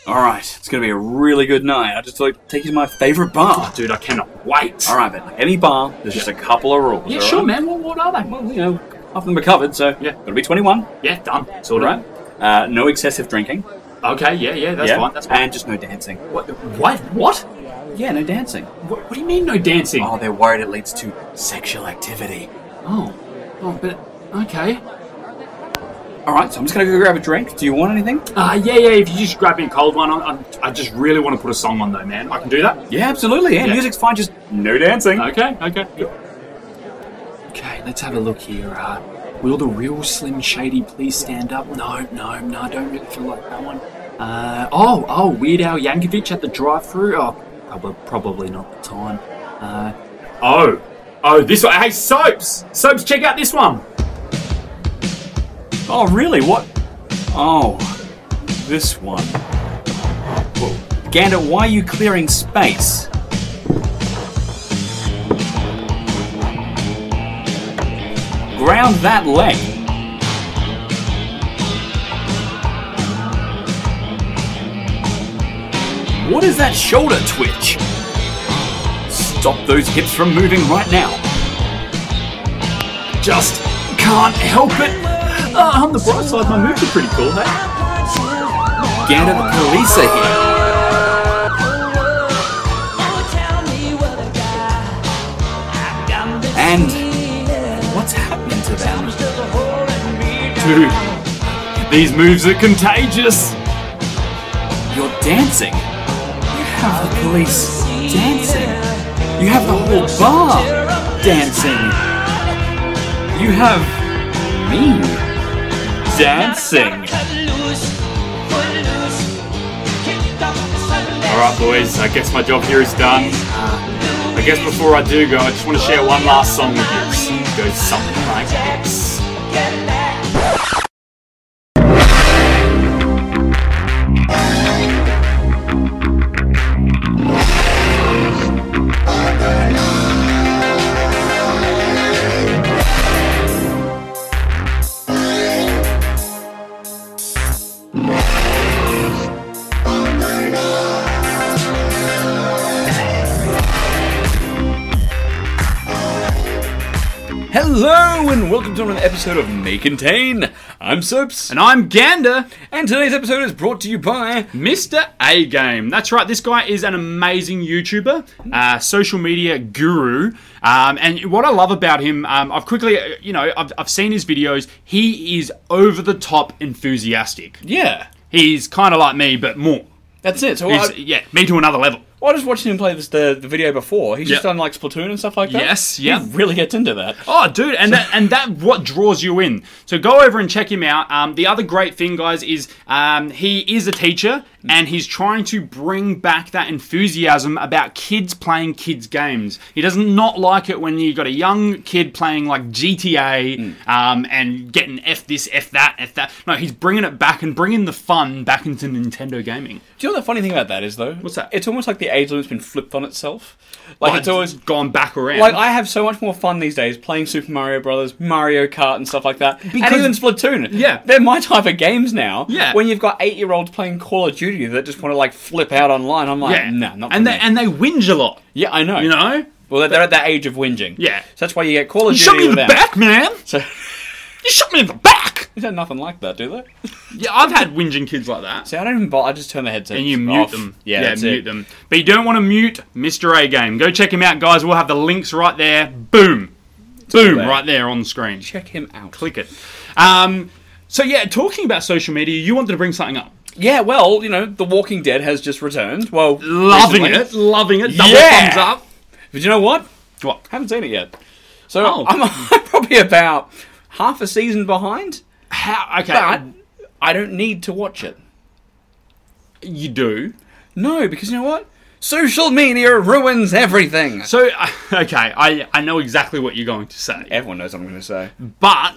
Alright, it's gonna be a really good night. I just thought I'd take you to my favourite bar. Oh, dude, I cannot wait. Alright, but like any bar, there's just a couple of rules. Yeah, alright? sure, man. What are they? Well, half of them are covered, so Yeah. gotta be 21. Yeah, done. Sort of. Alright. No excessive drinking. Okay, yeah, that's fine. That's fine. And just no dancing. What? Yeah, no dancing. What do you mean no dancing? Oh, they're worried it leads to sexual activity. Oh, but okay. Alright, so I'm just gonna go grab a drink. Do you want anything? Yeah. If you just grab me a cold one, I just really want to put a song on though, man. I can do that. Yeah, absolutely. Yeah, Yeah. music's fine, just no dancing. Okay. Okay, let's have a look here. Will the real Slim Shady please stand up? No, I don't really feel like that one. Weird Al Yankovic at the drive-thru. Oh, probably not the time. This one. Hey, Soaps, check out this one. Oh, really? What? Oh, this one. Whoa. Gander, why are you clearing space? Ground that leg. What is that shoulder twitch? Stop those hips from moving right now. Just can't help it. On the bright side, my moves are pretty cool, hey? Gander, the police are here. And what's happening to them? Dude, these moves are contagious. You're dancing. You have the police dancing. You have the whole bar dancing. You have me dancing. Alright, boys, I guess my job here is done. I guess before I do go, I just want to share one last song with you. It goes something like this. Hello and welcome to another episode of May Contain. I'm Soaps. And I'm Gander. And today's episode is brought to you by Mr. A Game. That's right, this guy is an amazing YouTuber, social media guru. And what I love about him, I've seen his videos. He is over the top enthusiastic. Yeah. He's kind of like me, but more. That's it. So me to another level. Well, I was watching him play the video before. He's just done like Splatoon and stuff like that. Yes, yeah. He really gets into that. Oh, dude, and that what draws you in. So go over and check him out. The other great thing, guys, is he is a teacher and he's trying to bring back that enthusiasm about kids playing kids games. He does not like it when you got a young kid playing like GTA and getting F this, F that. No, he's bringing it back and bringing the fun back into Nintendo gaming. Do you know the funny thing about that is, though? What's that? It's almost like the age limit's been flipped on itself. Like, it's always gone back around. Like, I have so much more fun these days playing Super Mario Brothers, Mario Kart, and stuff like that. And even Splatoon. Yeah. They're my type of games now. Yeah. When you've got 8-year-olds playing Call of Duty that just want to, like, flip out online, I'm like, nah, not for me. And they whinge a lot. Yeah, I know. You know? Well, they're at that age of whinging. Yeah. So that's why you get Call of Duty You shot me in with the them. back, man! So, You shot me in the back! they have nothing like that, do they? Yeah, I've had whinging kids like that. See, I don't even bother. I just turn the headset And you mute off. them. Yeah, that's mute it. them. But you don't want to mute Mr. A Game. Go check him out, guys. We'll have the links right there. Boom. Boom, there. right there on the screen. Check him out. Click it. So yeah, talking about social media, you wanted to bring something up. Yeah, well, The Walking Dead has just returned. Well, Loving recently. it. Double Yeah. thumbs up. But you know what? What? Haven't seen it yet. So Oh. I'm probably about half a season behind. How? Okay. But I don't need to watch it. You do. No, because you know what? Social media ruins everything. So, okay, I know exactly what you're going to say. Everyone knows what I'm going to say. But,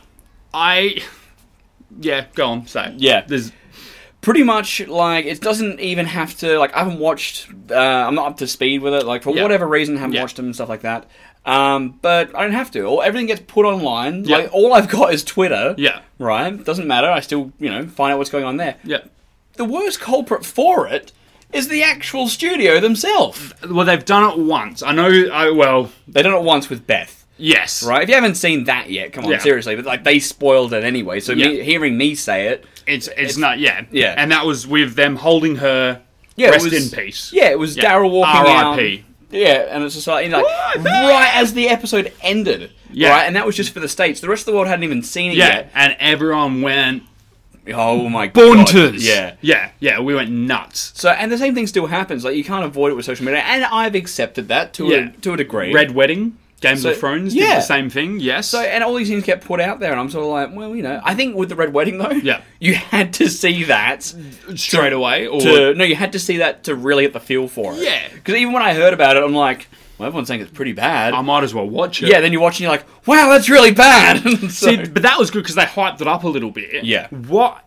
yeah, go on, say it. Yeah. There's... Pretty much, like, it doesn't even have to, like, I haven't watched, I'm not up to speed with it, like, for whatever reason, I haven't watched them and stuff like that. But I don't have to. Everything gets put online. Like, all I've got is Twitter. Yeah. Right? Doesn't matter. I still, find out what's going on there. Yeah. the worst culprit for it is the actual studio themselves. Well, they've done it once. I know. They've done it once with Beth. Yes. Right? If you haven't seen that yet, come on, seriously. But, like, they spoiled it anyway. So hearing me say it... It's not... Yeah. Yeah. And that was with them holding her rest in peace. Yeah, it was Daryl walking out. R.I.P. Yeah, and it's just like, right as the episode ended. Yeah. Right? And that was just for the States. The rest of the world hadn't even seen it yet. And everyone went... Oh my Bonters. God. Yeah, we went nuts. So, and the same thing still happens. Like, you can't avoid it with social media. And I've accepted that to a degree. Red Wedding, Games of Thrones did the same thing, yes. So, and all these things get put out there, and I'm sort of like, well, I think with the Red Wedding, though, you had to see that straight away. You had to see that to really get the feel for it. Yeah. Because even when I heard about it, I'm like, well, everyone's saying it's pretty bad. I might as well watch it. Yeah, then you watch and you're like, wow, that's really bad. See, but that was good because they hyped it up a little bit. Yeah. What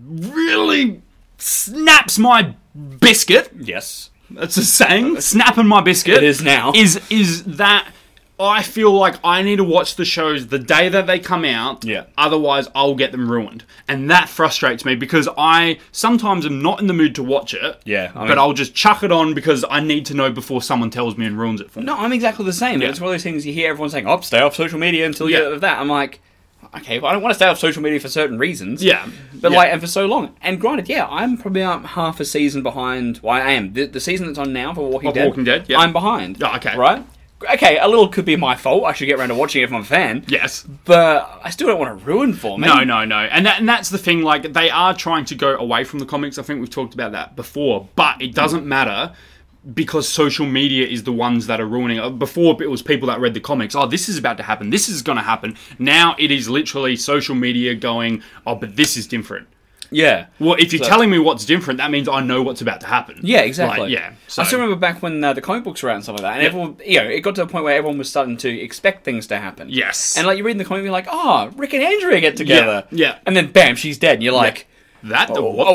really snaps my biscuit... Yes. That's a saying. Snapping my biscuit. It is now. Is that I feel like I need to watch the shows the day that they come out. Yeah. Otherwise, I'll get them ruined. And that frustrates me because I sometimes am not in the mood to watch it. Yeah. But I'll just chuck it on because I need to know before someone tells me and ruins it for me. No, I'm exactly the same. Yeah. It's one of those things you hear everyone saying, oh, stay off social media until you get that. I'm like... Okay, but I don't want to stay off social media for certain reasons. Yeah. But, and for so long. And granted, I'm probably half a season behind. Well, I am. The season that's on now for Walking Dead, I'm behind. Oh, okay. Right? Okay, a little could be my fault. I should get around to watching it if I'm a fan. Yes. But I still don't want to ruin for me. No. And that's the thing, like, they are trying to go away from the comics. I think we've talked about that before. But it doesn't matter... because social media is the ones that are ruining it. Before, it was people that read the comics. Oh, this is about to happen. This is going to happen. Now, it is literally social media going, oh, but this is different. Yeah. Well, if you're telling me what's different, that means I know what's about to happen. Yeah, exactly. Like, so. I still remember back when the comic books were out and stuff like that. And everyone, it got to a point where everyone was starting to expect things to happen. Yes. And, like, you read in the comic, you're like, oh, Rick and Andrea get together. Yeah. And then, bam, she's dead. And you're like... Yeah.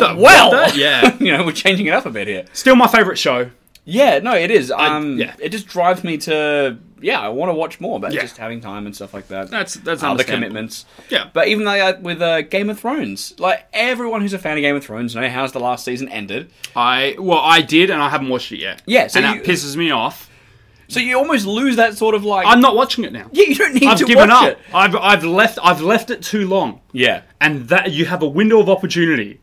Yeah. We're changing it up a bit here. Still my favourite show. Yeah, no, it is. It just drives me to... Yeah, I want to watch more, but just having time and stuff like that. That's other commitments. Yeah. But even like with Game of Thrones, like, everyone who's a fan of Game of Thrones knows how's the last season ended. I did, and I haven't watched it yet. Yeah, so that pisses me off. So you almost lose that sort of like... I'm not watching it now. Yeah, you don't need I've to given watch up. it. I've left it too long. Yeah. And that you have a window of opportunity.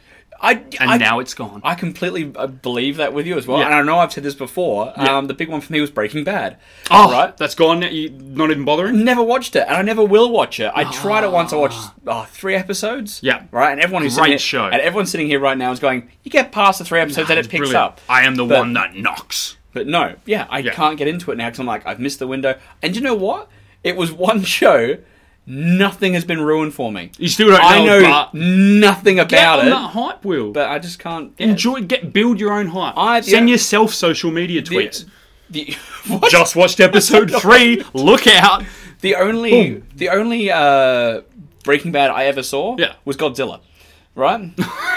Now it's gone. I completely believe that with you as well. Yeah. And I know I've said this before. Yeah. The big one for me was Breaking Bad. Oh, right. That's gone. You not even bothering? Never watched it, and I never will watch it. I tried it once. I watched 3 episodes. Yeah. Right. And everyone who's Great show. And everyone's sitting here right now is going, "You get past the 3 episodes, and it picks up." I am the one that knocks. But no, I can't get into it now because I'm like, I've missed the window. And you know what? It was one show. Nothing has been ruined for me. You still don't know. I know nothing about get on it. that hype wheel, but I just can't build your own hype. Send yourself social media tweets. Just watched episode 3. Look out. The only Breaking Bad I ever saw was Godzilla. Right?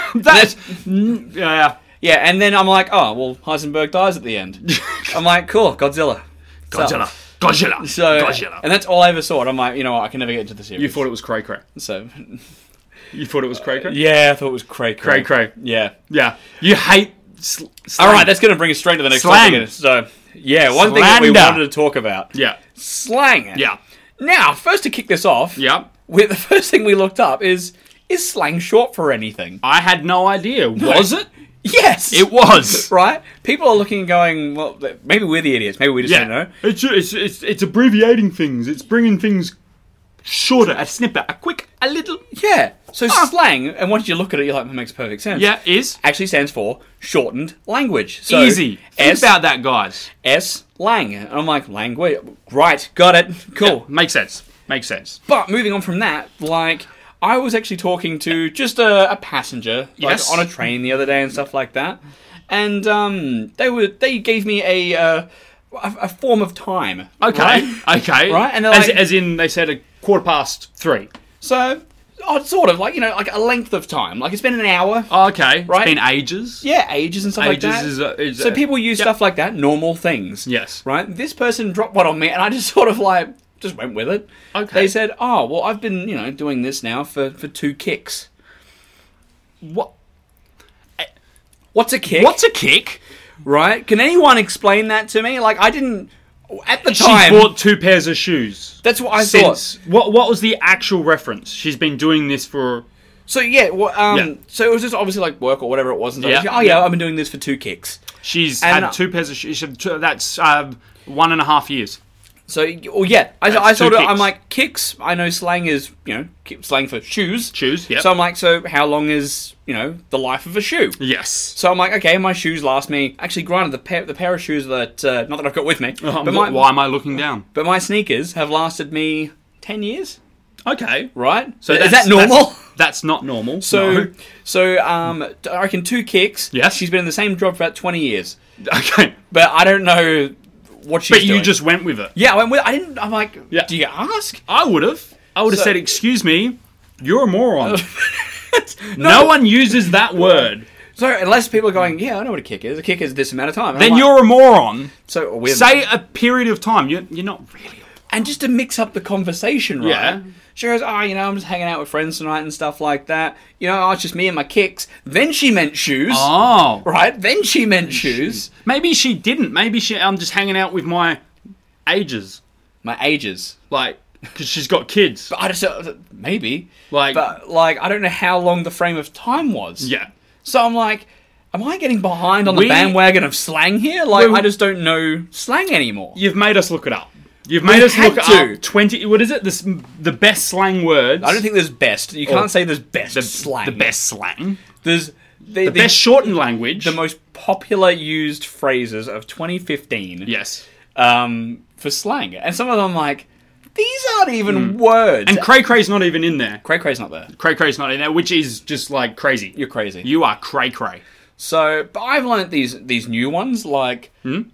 Yeah, and then I'm like, oh, well, Heisenberg dies at the end. I'm like, cool, Godzilla. Godzilla. And that's all I ever saw. And I'm like, you know what, I can never get into the series. You thought it was cray cray. So... You thought it was cray cray? Yeah, I thought it was cray cray. Cray cray. Yeah. Yeah. You hate slang. Alright, that's going to bring us straight to the next topic. So, yeah, one thing that we wanted to talk about. Yeah. Slang. Yeah. Now, first to kick this off, the first thing we looked up is slang short for anything? I had no idea. Was it? Yes! It was. Right? People are looking and going, well, maybe we're the idiots. Maybe we just don't know. It's abbreviating things. It's bringing things shorter, a snippet, a quick, a little. Yeah. So slang, and once you look at it, you're like, that makes perfect sense. Yeah, actually stands for shortened language. So easy. Think about that, guys. Lang. And I'm like, language. Right, got it. Cool. Yeah, makes sense. But moving on from that, like... I was actually talking to just a passenger on a train the other day and stuff like that, and they gave me a form of time. Okay, right, and as in they said 3:15. So, sort of like like a length of time. Like it's been an hour. Oh, okay, right? It's been ages. Yeah, ages and stuff like that. So people use stuff like that, normal things. Yes. Right. This person dropped one on me, and I just sort of just went with it. Okay. They said, oh, well, I've been, doing this now for 2 kicks. What? What's a kick? What's a kick? Right? Can anyone explain that to me? Like, I didn't... At the She time... bought 2 pairs of shoes. That's what I thought. What was the actual reference? She's been doing this for... So, yeah, well, so it was just obviously, like, work or whatever it was. And so Yeah. she, I've been doing this for 2 kicks. She's And, had 2 pairs of shoes. That's 1.5 years. So, well, yeah, I two sort of, I'm kicks. like, kicks, I know slang is, slang for shoes. Shoes, yeah. So I'm like, so how long is, the life of a shoe? Yes. So I'm like, okay, my shoes last me. Actually, granted, the pair of shoes that not that I've got with me, Why am I looking down? but my sneakers have lasted me 10 years. Okay. Right? So is that normal? That's not normal. So, no. I reckon 2 kicks. Yes. She's been in the same job for about 20 years, Okay. but I don't know what she's But doing. you just went with it. Yeah, I went with. I didn't. I'm like, Yeah. do you ask? I would have. So- said, excuse me, you're a moron. No one uses that word. So unless people are going, yeah, I know what a kick is. A kick is this amount of time. And Then I'm like, you're a moron. so weird. Say a period of time. You're not really. And just to mix up the conversation, right? Yeah. She goes, I'm just hanging out with friends tonight and stuff like that. It's just me and my kicks. Then she meant shoes. Oh. Right? Then she meant shoes. Maybe she didn't. Maybe I'm just hanging out with my ages. My ages. Like, because she's got kids. But I just, maybe. Like, But, I don't know how long the frame of time was. yeah. So I'm like, am I getting behind on the We- bandwagon of slang here? Like, Well- I just don't know slang anymore. You've made us look it up. You've made us had look to. up 20. What is it? The best slang words. I don't think there's best. You can't say there's best the slang. The best slang. There's The best shortened language. the most popular used phrases of 2015 Yes. for slang. And some of them I'm like, these aren't even words. And cray cray's not even in there. Cray Cray's not there. Cray cray's not in there, which is just like crazy. You're crazy. You are cray cray. So, but I've learned these new ones like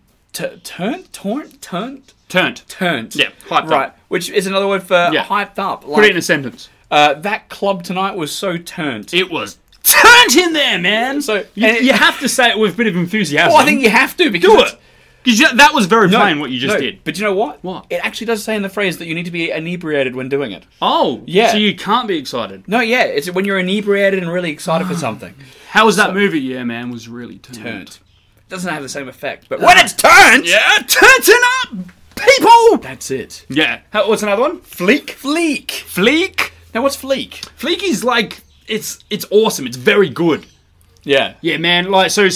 turnt. Yeah, hyped right, up. which is another word for Yeah. hyped up. Like, Put it in a sentence. that club tonight was so turnt. It was turned in there, man. So- you have to say it with a bit of enthusiasm. Well, I think you have to because do it's- it. Because that was very No, plain what you just no, did. But you know what? What? It actually does say in the phrase that you need to be inebriated when doing it. Oh, Yeah. So you can't be excited. No, yeah, it's when you're inebriated and really excited for something. How was that movie? Yeah, man, was really turned. Turned. Doesn't have the same effect, but when it's turned, Yeah, turning up, people. that's it. Yeah. What's another one? Fleek. Fleek. Now, what's fleek? Fleek is like it's awesome. It's very good. Yeah. Yeah, man. Like so.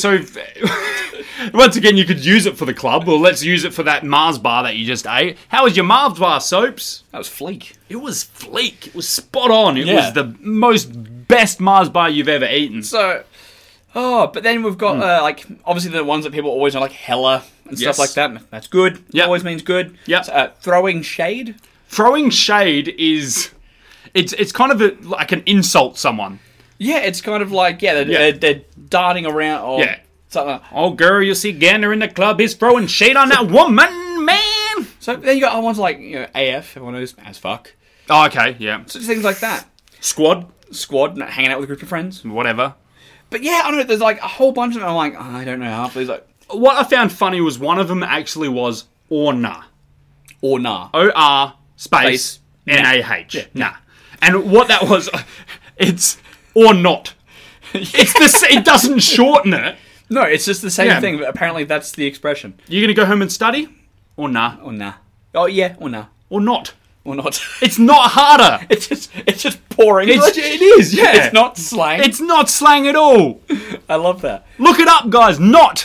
Once again, you could use it for the club. Well, let's use it for that Mars bar that you just ate. How was your Mars bar, Soaps? That was fleek. It was fleek. It was spot on. It Yeah. was the most best Mars bar you've ever eaten. So, but then we've got obviously the ones that people always know, like hella and Yes. stuff like that. That's good. Yep. Always means good. Yep. So, throwing shade. Throwing shade is it's kind of like an insult someone. Yeah, it's kind of like they're darting around or Yeah. something. Like that. Oh, girl, you see Gander in the club. He's throwing shade on that woman, man. So then you got other ones like AF. Everyone knows as fuck. Oh, okay, yeah. So things like that. Squad, Squad, hanging out with a group of friends. whatever. But yeah, I don't know. There's like a whole bunch of them. I'm like, I don't know half of these. Like, What I found funny was one of them actually was orna. or nah. O-R space Space. N-A-H. Yeah. Nah. And what that was, it's or not. It's it doesn't shorten it. No, it's just the same Yeah. thing. But apparently, that's the expression. You're going to go home and study? Or nah. Or nah. Oh yeah, or nah, Or not. or not. It's not harder. it's just poor English. It is, yeah. It's not slang. It's not slang at all. I love that. Look it up, guys. Not.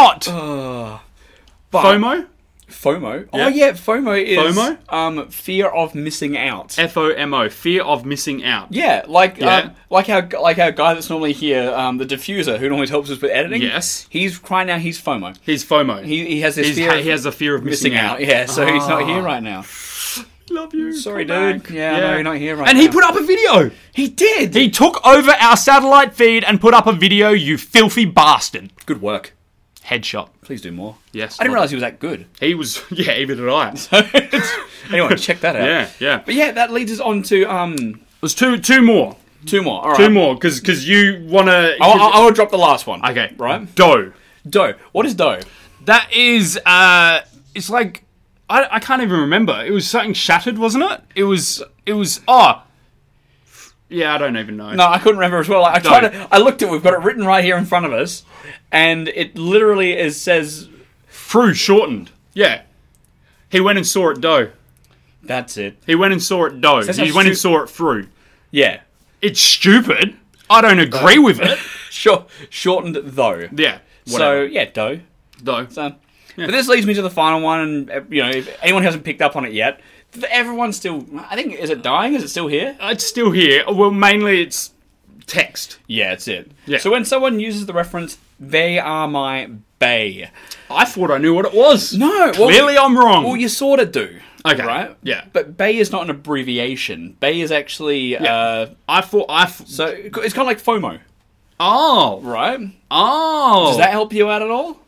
But FOMO? FOMO. Yeah. Oh yeah, FOMO is FOMO? fear of missing out. FOMO. Fear of missing out. Yeah, like Yeah. like our guy that's normally here, the diffuser who normally helps us with editing. Yes. He's right now. He's FOMO. He's FOMO. He has this fear. He has a fear of missing out. Yeah, so he's not here right now. Love you. Sorry, Come dude. back. Yeah, I know you're not here right And now. he put up a video. He did. He took over our satellite feed and put up a video, you filthy bastard. Good work. Headshot. Please do more. Yes. I didn't realize he was that good. He was, yeah, even did I. Anyway, check that out. Yeah, yeah. But yeah, that leads us on to There's two more. 2 more. All right. Two more, because you want to... I will drop the last one. Okay. Right. Dough. Dough. What is dough? That is, it's like, I can't even remember. It was something shattered, wasn't it? It was, Yeah, I don't even know. No, I couldn't remember as well. I looked at it, we've got it written right here in front of us, and it literally says... Fru shortened. Yeah. He went and saw it dough. That's it. He went and saw it dough. He went and saw it through. Yeah. It's stupid. I don't agree with it. Shortened though. Yeah. Whatever. So, yeah, dough. Dough. So, But this leads me to the final one, and, if anyone hasn't picked up on it yet, everyone's still... I think, is it dying? Is it still here? It's still here. Well, mainly it's text. Yeah, that's it. Yeah. So when someone uses the reference, they are my bae. I thought I knew what it was. No. Clearly I'm wrong. Well, you sort of do. Okay. Right? Yeah. But bae is not an abbreviation. Bae is actually... I thought... So it's kind of like FOMO. Oh. Right? Oh. Does that help you out at all?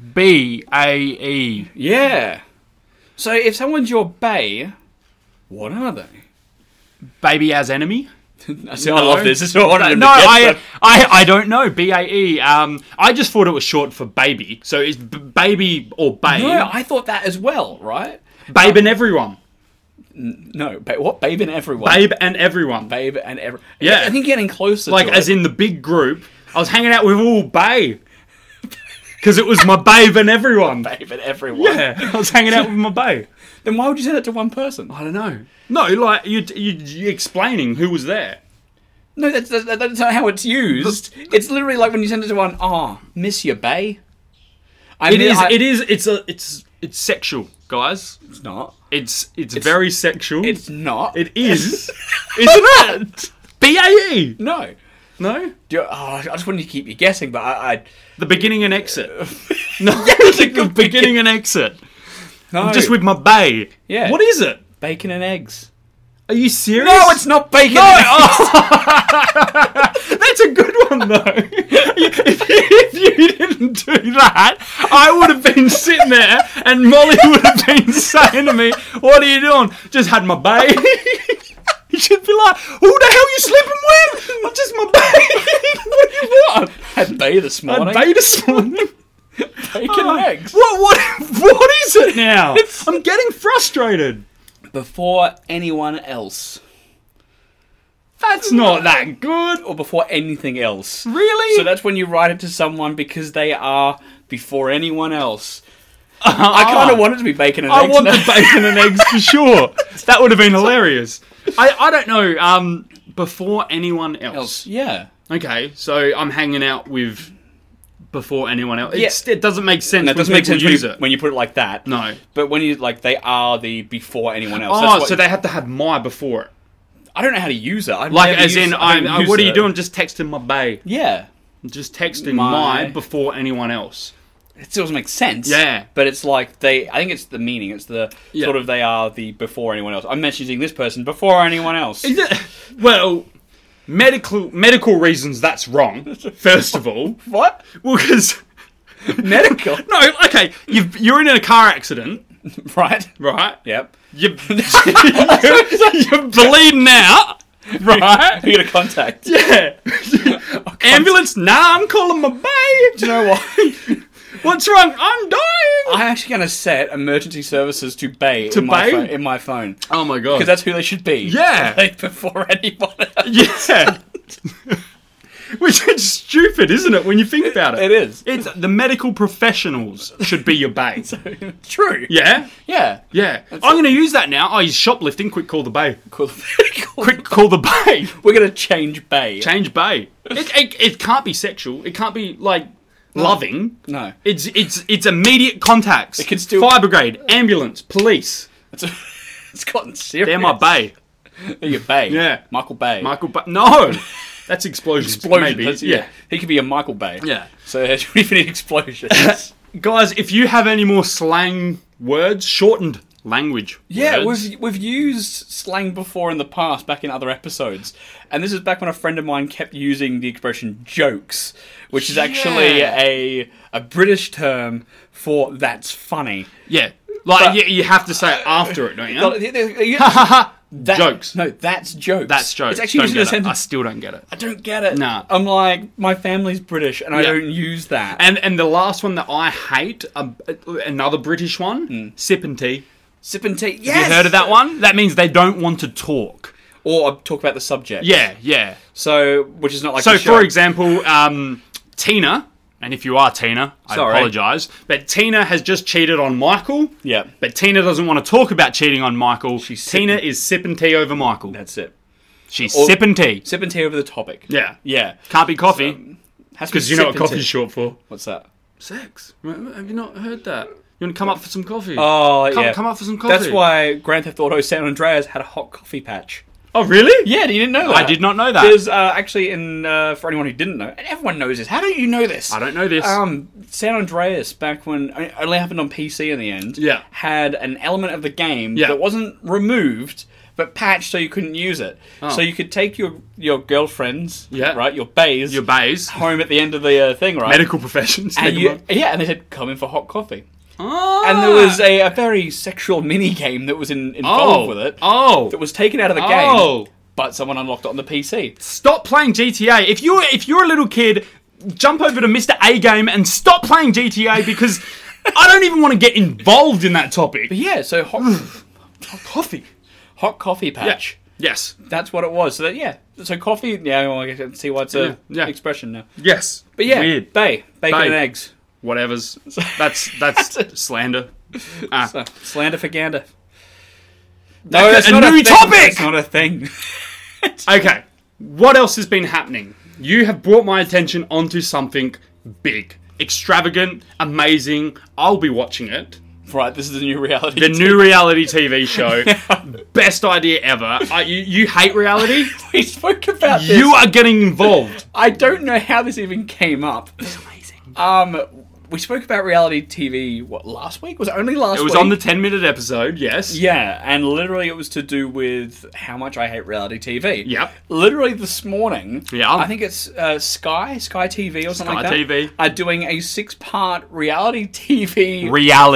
BAE. Yeah. So if someone's your bae, what are they? Baby as enemy? I love this. This is what I wanted I don't know. BAE. I just thought it was short for baby. So it's baby or babe. No, I thought that as well, right? Babe and everyone. No, what? Babe and everyone. Babe and everyone. Babe and everyone. Yeah. I think getting closer like, to as it. in the big group, I was hanging out with all babe. Because it was my babe and everyone. Babe and everyone. Yeah, I was hanging out with my babe. Then why would you send it to one person? I don't know. No, like, you explaining who was there. No, that's not how it's used. It's literally like when you send it to one, miss your bae. It's sexual, guys. It's not. It's very sexual. It's not. It is. Isn't it? BAE. No. No? I just wanted to keep you guessing, but I The beginning and exit. No, the beginning and exit. No. I'm just with my bae. Yeah. What is it? Bacon and eggs. Are you serious? No, it's not bacon and eggs. That's a good one, though. If you didn't do that, I would have been sitting there and Molly would have been saying to me, what are you doing? Just had my bae. You should be like, who the hell are you sleeping with? I'm just my bae. What do you want? Had bae this morning. Had bae this morning. Bacon and eggs. What is it now? I'm getting frustrated. Before anyone else. That's not that good. Or before anything else. Really? So that's when you write it to someone because they are before anyone else. I kind of want it to be bacon and eggs. I want the bacon and eggs for sure. That would have been hilarious. I don't know. Before anyone else. Yeah. Okay, so I'm hanging out with before anyone else. Yeah. It doesn't make sense. No, it doesn't make sense it. when you put it like that. No. But when you, they are the before anyone else. Oh, so they have to have my before it. I don't know how to use it. What are you doing? Just texting my bae. Yeah. Just texting my before anyone else. It still doesn't make sense. Yeah. But it's like I think it's the meaning. It's the sort of they are the before anyone else. I'm mentioning this person before anyone else. Is it? Well, medical reasons that's wrong, first of all. What? Well, because... Medical? No, okay. You're in a car accident. Right. Yep. You're bleeding out. Right. Who you gonna contact? Yeah. Ambulance? Nah, I'm calling my bae. Do you know what? What's wrong? I'm dying. I'm actually going to set emergency services to bae in my phone. Oh my god. Because that's who they should be. Yeah. Before anyone else. Yeah. Which is stupid, isn't it, when you think about it? It is. It's the medical professionals should be your bae. True. Yeah? Yeah. Yeah. I'm going to use that now. Oh, he's shoplifting. Quick, call the bae. Quick, call the bae. We're going to change bae. Change bae. It can't be sexual. It can't be, loving. No. It's immediate contacts. It can still... Fire brigade, ambulance, police. It's gotten serious. They're my bae. They're your bae. Yeah. Michael Bay. No. That's explosions. Maybe. Yeah. He could be a Michael Bay. Yeah. So we need explosions. Guys, if you have any more slang words, shortened language words. We've used slang before in the past, back in other episodes. And this is back when a friend of mine kept using the expression jokes, which is actually a British term for that's funny. Yeah. You have to say it after it, don't you? Jokes. No, that's jokes. That's jokes. It's actually used in a sentence. I still don't get it. I don't get it. Nah. I'm like, my family's British, and I don't use that. And the last one that I hate, another British one, sip and tea. Sip and tea. Yes. Have you heard of that one? That means they don't want to talk. or talk about the subject. Yeah. So, which is not like So, the show. for example, Tina, and if you are Tina, I apologise, but Tina has just cheated on Michael. Yeah. But Tina doesn't want to talk about cheating on Michael. She's Tina is sipping tea over Michael. That's it. She's sipping tea. Sipping tea over the topic. Yeah. Yeah. Can't be coffee. Has to be Because you know what sipping coffee's tea. short for? What's that? Sex. Have you not heard that? You want to come up for some coffee? Oh, yeah. Come up for some coffee. That's why Grand Theft Auto San Andreas had a hot coffee patch. Oh, really? Yeah, you didn't know that? I did not know that. There's actually, for anyone who didn't know, and everyone knows this. How don't you know this? I don't know this. San Andreas, back when it only happened on PC in the end, Yeah. had an element of the game Yeah. that wasn't removed, but patched so you couldn't use it. Oh. So you could take your girlfriends, Yeah. right, your bays, Your bays. home at the end of the thing, right? Medical professions. and and they said, come in for hot coffee. Oh. And there was a very sexual mini game that was involved with it. Oh. That was taken out of the game, but someone unlocked it on the PC. Stop playing GTA. If you're a little kid, jump over to Mr. A Game and stop playing GTA because I don't even want to get involved in that topic. But yeah, so hot coffee patch. Yes. That's what it was. So so coffee. Yeah, well, I can see why it's a Yeah. expression now. Yes. But yeah, Weird. bacon Bay. and eggs. Whatever's. That's slander. So, slander for gander. That's a new topic! It's not a thing. Okay. What else has been happening? You have brought my attention onto something big, extravagant, amazing. I'll be watching it. Right, this is the new reality. The new reality TV show. Best idea ever. You hate reality? We spoke about this. You are getting involved. I don't know how this even came up. It's amazing. We spoke about reality TV, last week? Was it only last week? It was on the 10-minute episode, yes. Yeah, and literally it was to do with how much I hate reality TV. Yep. Literally this morning, Yeah. I think it's Sky TV or something like that. Sky TV. Are doing a 6-part reality TV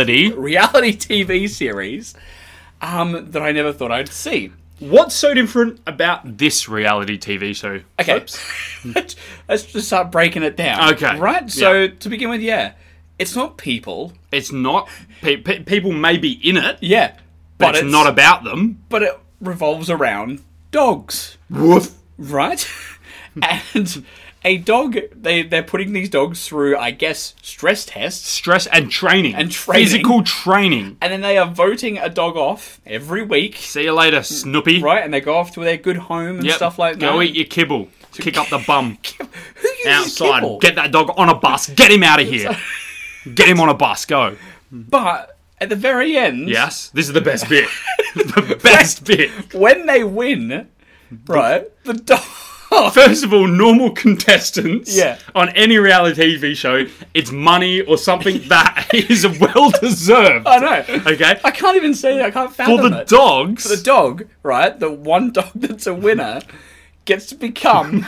TV series that I never thought I'd see. What's so different about this reality TV show? Okay, Phipps? let's just start breaking it down. Okay. Right? So, to begin with, it's not people. It's not... people may be in it, Yeah. but it's not about them. But it revolves around dogs. Woof. Right? And a dog, they're putting these dogs through, I guess, stress tests. Stress and training. And training. Physical training. And then they are voting a dog off every week. See you later, Snoopy. Right? And they go off to their good home and stuff like that. Go eat your kibble. Kick up the bum. Who uses Outside. kibble? Get that dog on a bus. Get him out of here. Get him on a bus. Go. But at the very end... Yes. This is the best bit. The best bit. When they win, right, the dog... First of all, normal contestants Yeah. on any reality TV show, it's money or something that is well deserved. I know. Okay? I can't even say that. I can't fathom For the it. dogs, The dog, right, the one dog that's a winner, gets to become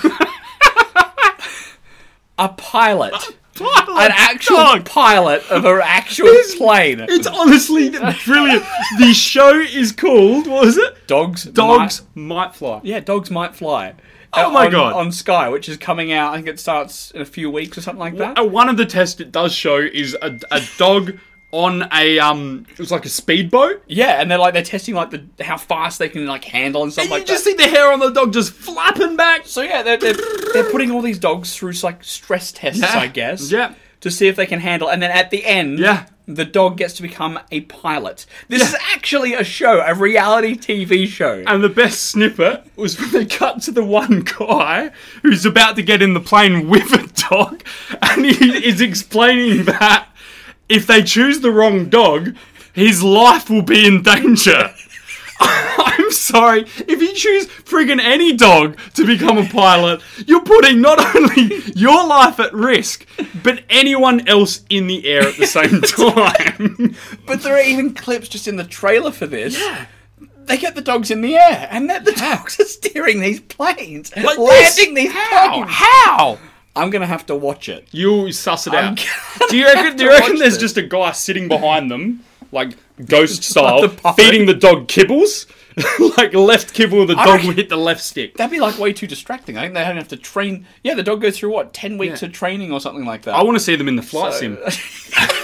a pilot. An actual pilot of an actual plane. it's honestly brilliant. The show is called, what was it? Dogs Might Fly. Yeah, Dogs Might Fly. Oh my God. On Sky, which is coming out, I think it starts in a few weeks or something like that. One of the tests it does show is a dog on a it was like a speedboat. Yeah, and they're testing like how fast they can handle and stuff And like you just that. see the hair on the dog just flapping back. So yeah, they're putting all these dogs through stress tests, Yeah. I guess. Yeah. To see if they can handle, and then at the end, Yeah. the dog gets to become a pilot. This is actually a show, a reality TV show. And the best snippet was when they cut to the one guy who's about to get in the plane with a dog, and he is explaining that if they choose the wrong dog, his life will be in danger. I'm sorry, if you choose friggin' any dog to become a pilot, you're putting not only your life at risk, but anyone else in the air at the same time. But there are even clips just in the trailer for this. Yeah. They get the dogs in the air, and the dogs are steering these planes, Like landing these planes. How? I'm gonna have to watch it. You suss it I'm out. gonna Do you reckon have to watch there's this. just a guy sitting behind them, like ghost Like the style, puppet? feeding the dog kibbles? Like left kibble, the dog reckon- will hit the left stick. That'd be way too distracting. I think they have to train. Yeah, the dog goes through 10 weeks of training or something like that. I want to see them in the flight sim.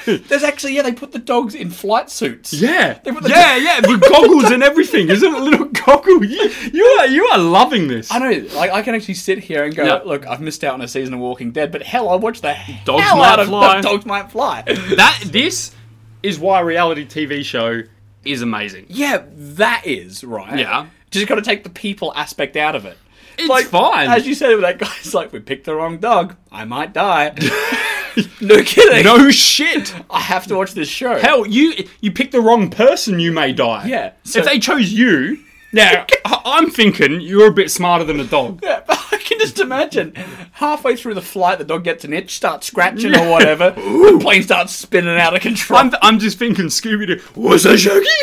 There's actually, they put the dogs in flight suits. Yeah, They put the with goggles and everything. Isn't it a little goggle? You are loving this. I know, like, I can actually sit here and go, Yeah. look, I've missed out on a season of Walking Dead, but hell, I'll watch the Dogs hell might out of fly. Dogs Might Fly. This is why a reality TV show is amazing. Yeah, that is, right? Yeah. Just got to take the people aspect out of it. It's fine. As you said, that guy's like, we picked the wrong dog. I might die. No kidding. No shit. I have to watch this show. Hell, you picked the wrong person, you may die. Yeah, so- if they chose you, now I'm thinking you're a bit smarter than a dog. Yeah, but I can just imagine halfway through the flight, the dog gets an itch, starts scratching or whatever. The plane starts spinning out of control. I'm just thinking Scooby-Doo. What's that,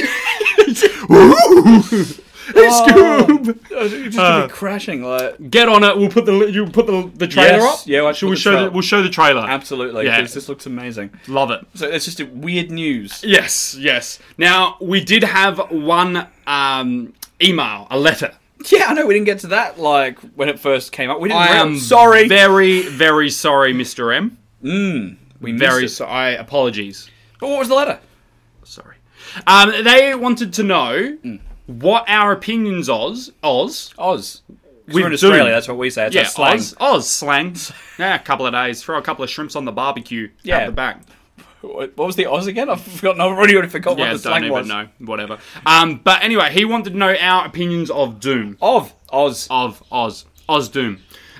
Shaggy? Hey, Scoob! Just gonna be crashing, like. Get on it. We'll put the trailer Yes, up. yeah, We'll show the trailer. Absolutely, Yeah. because this looks amazing. Love it. So it's just weird news. Yes. Now we did have one email, a letter. Yeah, I know we didn't get to that like when it first came up. We didn't. I am sorry. very, very sorry, Mr. M. We Very missed it. sorry. Apologies. But what was the letter? Sorry. They wanted to know what our opinions Oz. Oz. With We're in Australia. Doom. That's what we say. It's Yeah, a slang. Oz slang. Yeah, a couple of days. Throw a couple of shrimps on the barbecue out the back. What was the Oz again? I've forgotten. I've already forgot what Yeah, the slang don't was. even know. Whatever. But anyway, he wanted to know our opinions of Doom. Of Oz. Of Oz Doom.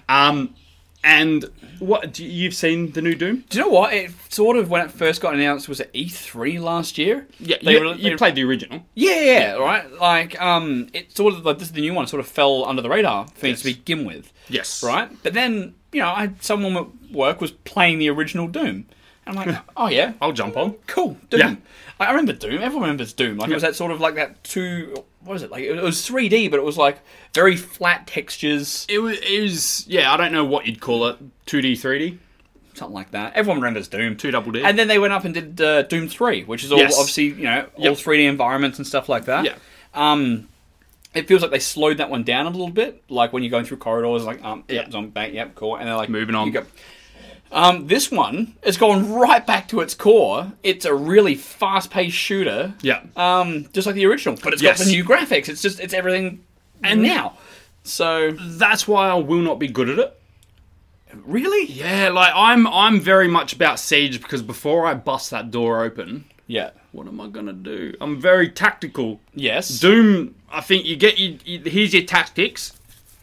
And what you've seen the new Doom? Do you know what? It sort of, when it first got announced, was at E3 last year. Yeah, They you played the original. Yeah, right. Like, it sort of, like, this is the new one. Sort of fell under the radar for me to begin with. Yes. Right. But then, someone at work was playing the original Doom. And I'm like, oh yeah, I'll jump on. cool, Doom. Yeah. I remember Doom. Everyone remembers Doom. Like, it was that sort of like that what was it? Like, it was 3D, but it was like very flat textures. It was I don't know what you'd call it. 2D, 3D? Something like that. Everyone remembers Doom. 2 double D. And then they went up and did Doom 3, which is all Yes. obviously, all 3D environments and stuff like that. Yeah. It feels like they slowed that one down a little bit. Like when you're going through corridors, like, back, cool. And they're like, Moving on. You go, this one has gone right back to its core. It's a really fast-paced shooter. Yeah. Just like the original, but it's got the new graphics. It's everything and now. So That's why I will not be good at it. really, Yeah, like I'm very much about Siege because before I bust that door open, yeah, what am I gonna do? I'm very tactical. yes, Doom, I think you get here's your tactics.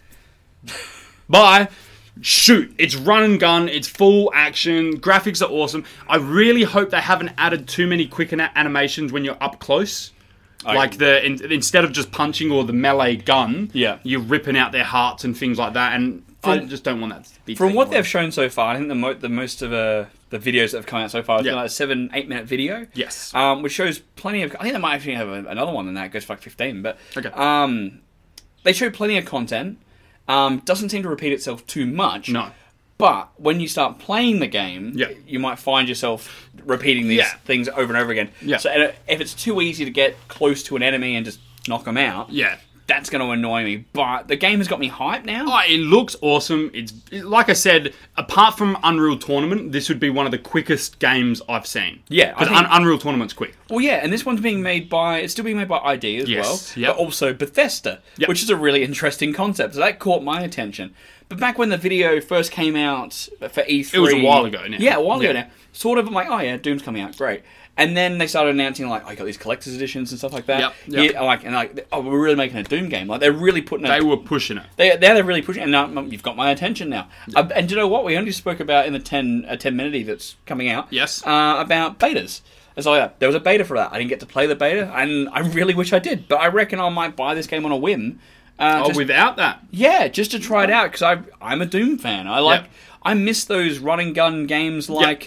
Bye. Shoot. It's run and gun. It's full action. Graphics are awesome. I really hope they haven't added too many quick animations when you're up close. Like instead of just punching or the melee gun, you're ripping out their hearts and things like that. And I just don't want that to be. From what they've shown so far, I think the most of the videos that have come out so far has been like a 7-8 minute video. Yes. Which shows plenty of. I think they might actually have another one than that. It goes for like 15, but Okay. They show plenty of content. Doesn't seem to repeat itself too much. No. But when you start playing the game, you might find yourself repeating these things over and over again. Yeah. So if it's too easy to get close to an enemy and just knock them out, that's going to annoy me. But the game has got me hyped now. Oh, it looks awesome. It's like I said, apart from Unreal Tournament, this would be one of the quickest games I've seen. Yeah, because Unreal Tournament's quick. Well, yeah, and this one's being made by... It's still being made by ID as well. Yep. But also Bethesda, which is a really interesting concept. So that caught my attention. But back when the video first came out for E3... It was a while ago now. Yeah, a while ago now. Sort of, I'm like, oh yeah, Doom's coming out, great. And then they started announcing, like, I got these collector's editions and stuff like that. Yep. Yeah, we're really making a Doom game. Like, they're really putting They were pushing it. They're really pushing it. And now, you've got my attention now. And do you know what? We only spoke about in the 10-minute that's coming out. Yes. About betas. So yeah, there was a beta for that. I didn't get to play the beta, and I really wish I did. But I reckon I might buy this game on a whim. Without that? Yeah, just to try it out, because I'm a Doom fan. I miss those run and gun games like...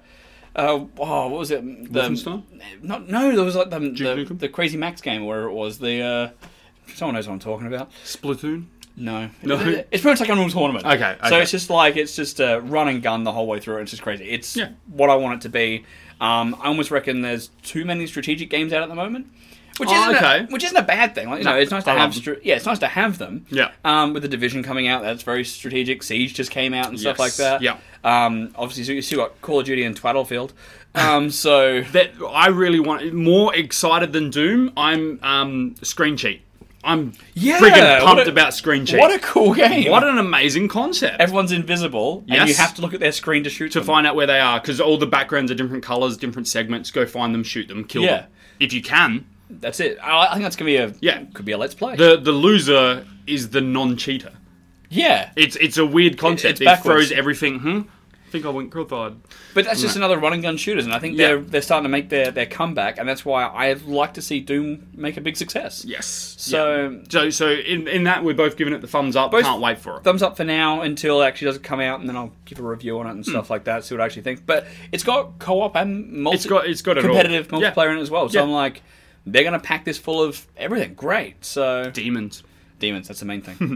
what was it? Wolfenstein? No, there was like the Crazy Max game where it was the... someone knows what I'm talking about. Splatoon? No. It's pretty much like Unreal Tournament. Okay. So it's just a run and gun the whole way through. It's just crazy. It's what I want it to be. I almost reckon there's too many strategic games out at the moment. Which isn't a bad thing. Like, it's nice to have. It's nice to have them. Yeah. With the Division coming out, that's very strategic. Siege just came out and stuff like that. Yeah. Obviously, so you still got Call of Duty and Twaddlefield. So That I really want more excited than Doom. I'm Screen Cheat. I'm friggin' pumped about Screen Cheat. What a cool game! What an amazing concept. Everyone's invisible, and you have to look at their screen to shoot to them. find out where they are, because all the backgrounds are different colours, different segments. Go find them, shoot them, kill them. If you can. That's it. I think that's gonna be could be a let's play. The loser is the non-cheater. Yeah, it's a weird concept. It's it throws everything. I think I went cross-eyed. But that's just another run and gun shooters, and I think they're starting to make their comeback, and that's why I'd like to see Doom make a big success. Yes. So in that we're both giving it the thumbs up. Can't wait for it. Thumbs up for now until it actually does come out, and then I'll give a review on it and stuff like that. See what I actually think. But it's got co-op and it's got competitive multiplayer in it as well. So Yeah. I'm like, they're gonna pack this full of everything. Great. So Demons. That's the main thing.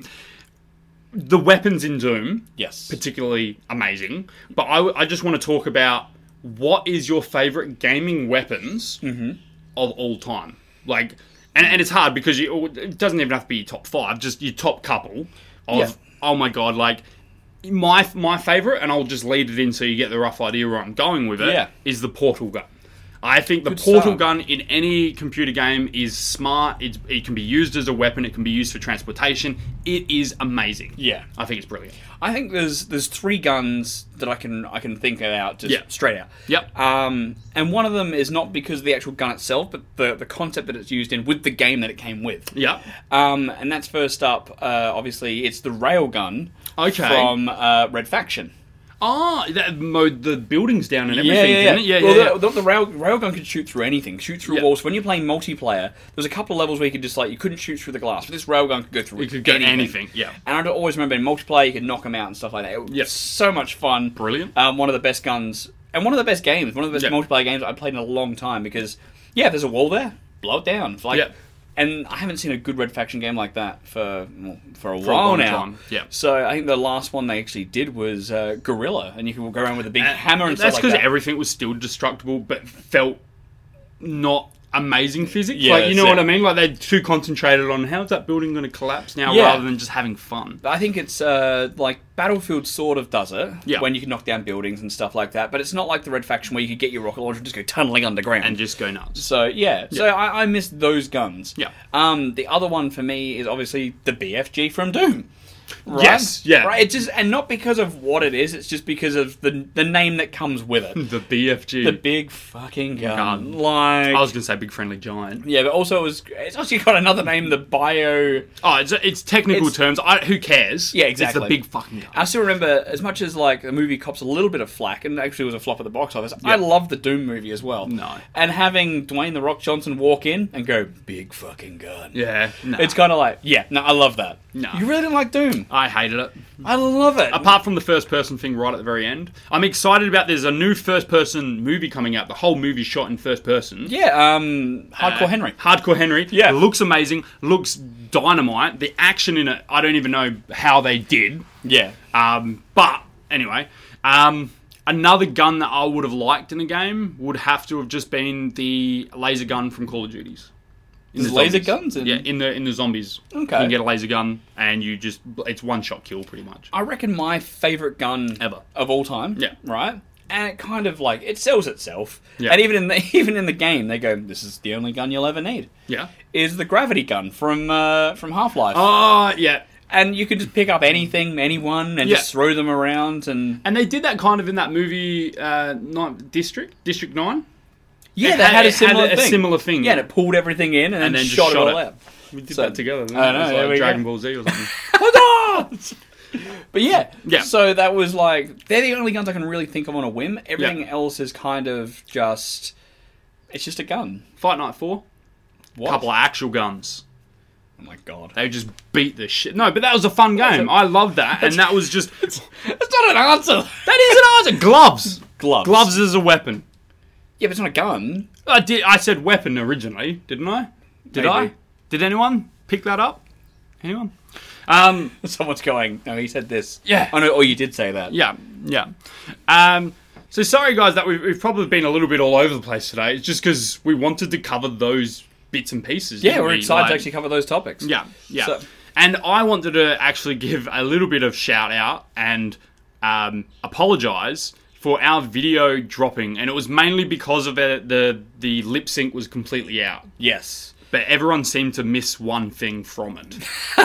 The weapons in Doom, Yes. particularly amazing. But I just want to talk about what is your favourite gaming weapons of all time. Like, and it's hard because it doesn't even have to be your top 5, just your top couple of, oh my god, like, my favourite, and I'll just lead it in so you get the rough idea where I'm going with it, is the portal gun. I think the portal gun in any computer game is smart. It can be used as a weapon. It can be used for transportation. It is amazing. Yeah. I think it's brilliant. I think there's 3 guns that I can think about just straight out. Yep. And one of them is not because of the actual gun itself, but the concept that it's used in with the game that it came with. Yep. And that's first up. Obviously, it's the railgun. Okay. From Red Faction. Oh, that mowed the buildings down and everything, didn't it? Yeah, well, the railgun could shoot through anything, shoot through walls. When you're playing multiplayer, there's a couple of levels where you could just you couldn't shoot through the glass, but this railgun could go through anything. It could go anything, yeah. And I always remember in multiplayer, you could knock them out and stuff like that. It was so much fun. Brilliant. One of the best guns, and one of the best games, one of the best multiplayer games I've played in a long time because, if there's a wall there, blow it down. And I haven't seen a good Red Faction game like that for a while now. Yeah. So I think the last one they actually did was Gorilla, and you can go around with a big hammer and stuff like that. That's because everything was still destructible, but felt not amazing physics. Yeah, you know what I mean? Like, they're too concentrated on how's that building going to collapse now, rather than just having fun. I think it's Battlefield sort of does it when you can knock down buildings and stuff like that, but it's not like the Red Faction where you could get your rocket launcher and just go tunneling underground and just go nuts. So so I miss those guns. Yeah. The other one for me is obviously the BFG from Doom. Right? Yes, yeah. Right. It's just, and not because of what it is, it's just because of the name that comes with it. The BFG. The big fucking gun. Like, I was going to say big friendly giant. Yeah, but also it's actually got another name, the Bio... Oh, it's technical terms. Who cares? Yeah, exactly. It's the big fucking gun. I still remember, as much as the movie cops a little bit of flack, and actually was a flop at the box office, I love the Doom movie as well. No. And having Dwayne "The Rock" Johnson walk in and go, big fucking gun. Yeah. No. It's kind of like, I love that. No. You really didn't like Doom? I hated it. I love it. Apart from the first person thing right at the very end. I'm excited about there's a new first person movie coming out. The whole movie's shot in first person. Yeah, Hardcore Henry. Hardcore Henry. Yeah. It looks amazing. Looks dynamite. The action in it, I don't even know how they did. Yeah. But anyway, another gun that I would have liked in a game would have to have just been the laser gun from Call of Duty's. There's laser guns? Yeah, in the zombies. Okay. You can get a laser gun, and it's one-shot kill, pretty much. I reckon my favourite gun ever of all time. Yeah. Right? And it kind of it sells itself. Yeah. And even in the game, they go, this is the only gun you'll ever need. Yeah. Is the gravity gun from Half-Life. Oh, yeah. And you could just pick up anything, anyone, and just throw them around. And they did that kind of in that movie, District 9. Yeah, they had a similar thing. thing. Yeah, and it pulled everything in and then shot it all out. We did that together. I know. It was like Dragon Ball Z or something. But yeah. So that was they're the only guns I can really think of on a whim. Everything else is kind of just... It's just a gun. Fight Night 4. What? Couple of actual guns. Oh my god. They just beat the shit. No, but that was a fun game. I loved that. And that was just... That's not an answer. That is an answer. Gloves. Gloves is a weapon. Yeah, but it's not a gun. I said weapon originally, didn't I? Did I? Did anyone pick that up? Anyone? Someone's going, no, he said this. Yeah. Oh, no, or you did say that. Yeah. So sorry, guys, that we've probably been a little bit all over the place today. It's just because we wanted to cover those bits and pieces. Yeah, we're excited to actually cover those topics. Yeah. And I wanted to actually give a little bit of shout out and apologise for our video dropping, and it was mainly because of the lip sync was completely out. Yes. But everyone seemed to miss one thing from it.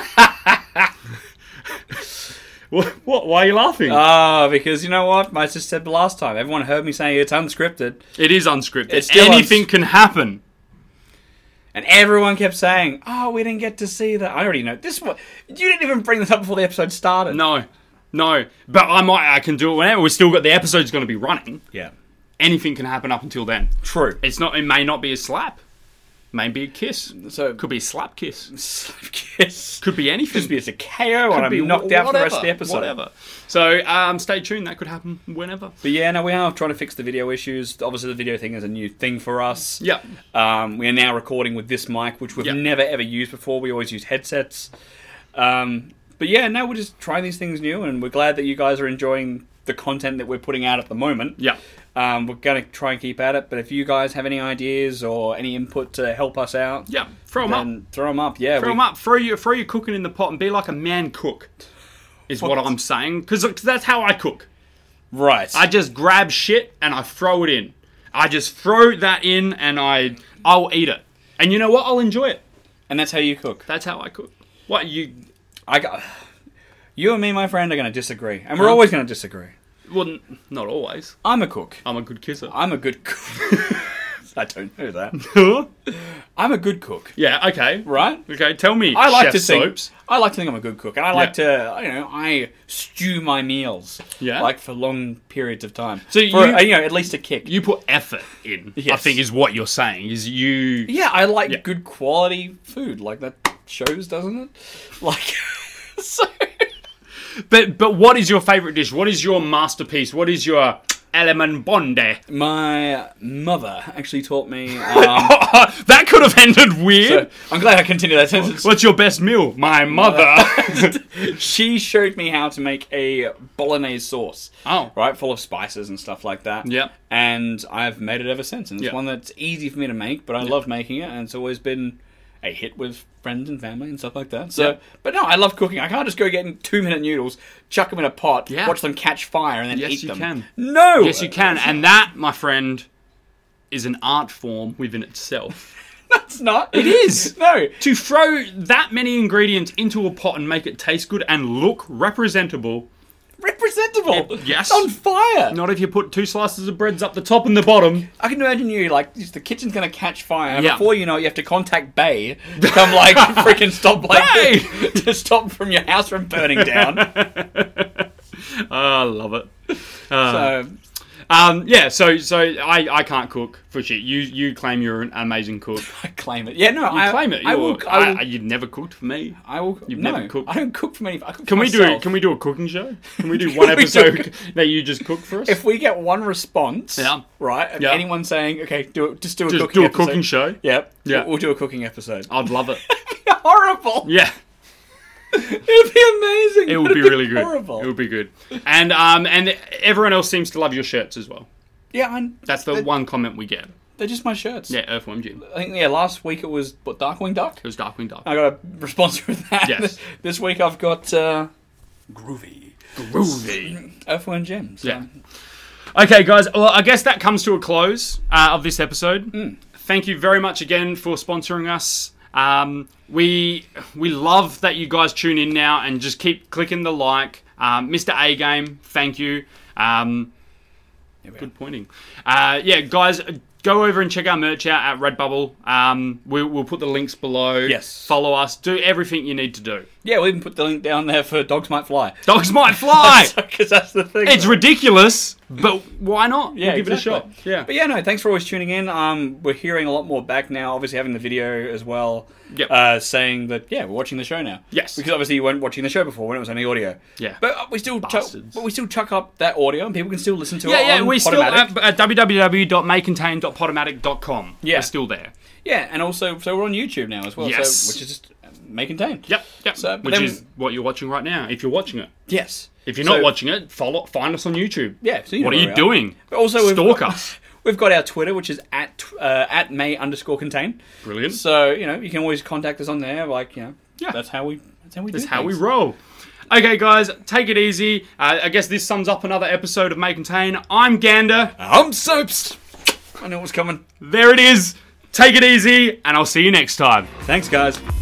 What? Why are you laughing? Because you know what? I just said last time. Everyone heard me saying it's unscripted. It is unscripted. It's still Anything can happen. And everyone kept saying, we didn't get to see that. I already know. You didn't even bring this up before the episode started. No. But I can do it whenever. We've still got the episode's going to be running. Yeah. Anything can happen up until then. True. It may not be a slap. Maybe a kiss. So it could be a slap kiss. Slap kiss. Could be anything. Could be a KO and I'm knocked out for the rest of the episode. Whatever. So stay tuned. That could happen whenever. But yeah, no, we are trying to fix the video issues. Obviously, the video thing is a new thing for us. Yeah. We are now recording with this mic, which we've never ever used before. We always use headsets. But yeah, now we're just trying these things new, and we're glad that you guys are enjoying the content that we're putting out at the moment. Yeah. We're going to try and keep at it, but if you guys have any ideas or any input to help us out, throw them up. Throw them up, yeah. Throw them up. Throw your cooking in the pot and be like a man cook, is what I'm saying. Because that's how I cook. Right. I just grab shit and I throw it in. I just throw that in and I'll eat it. And you know what? I'll enjoy it. And that's how you cook. That's how I cook. What, you... You and me, my friend, are going to disagree. And we're always going to disagree. Well, not always. I'm a cook. I'm a good kisser. I'm a good cook. I don't know that. I'm a good cook. Yeah, okay. Right? Okay, tell me, I like Chef to think, Soaps. I like to think I'm a good cook. And I like to, I stew my meals. Yeah. Like for long periods of time. So at least a kick. You put effort in, yes. I think is what you're saying. Is you... Yeah, I like good quality food. Like that shows, doesn't it? Like... so... But what is your favourite dish? What is your masterpiece? What is your element bonde? My mother actually taught me... that could have ended weird. So, I'm glad I continued that sentence. What's your best meal? My mother. She showed me how to make a bolognese sauce. Oh. Right, full of spices and stuff like that. Yeah. And I've made it ever since. And it's one that's easy for me to make, but I love making it. And it's always been a hit with friends and family and stuff like that. So, but no, I love cooking. I can't just go get 2-minute noodles, chuck them in a pot, watch them catch fire, and then eat them. Yes, you can. No! Yes, you can. And that, my friend, is an art form within itself. That's not. It is. No. To throw that many ingredients into a pot and make it taste good and look representable. Representable? Yes. It's on fire. Not if you put 2 slices of breads up the top and the bottom. I can imagine you, like, just the kitchen's going to catch fire. And Yeah. before you know it, you have to contact Bay to come, like, freaking stop, like, to stop from your house from burning down. I love it. So I can't cook for shit. You claim you're an amazing cook. I claim it. Yeah, no, I claim it. I will. You've never cooked for me. I will. You've no, never cooked. I don't cook for me. I cook Can for we myself. do a cooking show? Can we do one episode that you just cook for us? If we get one response, right, of Yeah. anyone saying, "Okay, do a just cooking do a episode. cooking show. Yep. Yeah. We'll do a cooking episode. I'd love it. Horrible. Yeah. It'd be amazing. It would be really good. Horrible. It would be good. And everyone else seems to love your shirts as well. Yeah, That's the one comment we get. they're just my shirts. Yeah, Earthworm Jim. I think last week it was Darkwing Duck. It was Darkwing Duck. I got a response with that. Yes. This week I've got Groovy. Earthworm Jim. So. Yeah. Okay, guys. Well, I guess that comes to a close of this episode. Thank you very much again for sponsoring us. We love that you guys tune in now and just keep clicking the like. Mr. A Game, thank you. Good pointing. Guys, go over and check our merch out at Redbubble. We'll put the links below. Yes. Follow us. Do everything you need to do. Yeah, we'll even put the link down there for Dogs Might Fly. Dogs might fly! Because that's the thing. It's ridiculous, but why not? Yeah, We'll give it a shot. Yeah. But yeah, no, thanks for always tuning in. We're hearing a lot more back now, obviously having the video as well. Yep. Saying that, we're watching the show now. Yes. Because obviously you weren't watching the show before when it was only audio. Yeah. But we still chuck up that audio and people can still listen to it on we're still Podomatic. at www.maycontain.podomatic.com. Yeah. We're still there. Yeah, and also, so we're on YouTube now as well. Yes. So, which is just May Contain. Yep. So, Which is what you're watching right now, if you're watching it. Yes. If you're not watching it, find us on YouTube. Yeah. So what are you doing? But also, stalk us. We've got our Twitter, which is at May_contain. Brilliant. So, you can always contact us on there. Like, that's how we do we roll. Okay, guys, take it easy. I guess this sums up another episode of Make and Tain. I'm Gander. I'm Soaps. I know what's coming. There it is. Take it easy, and I'll see you next time. Thanks, guys.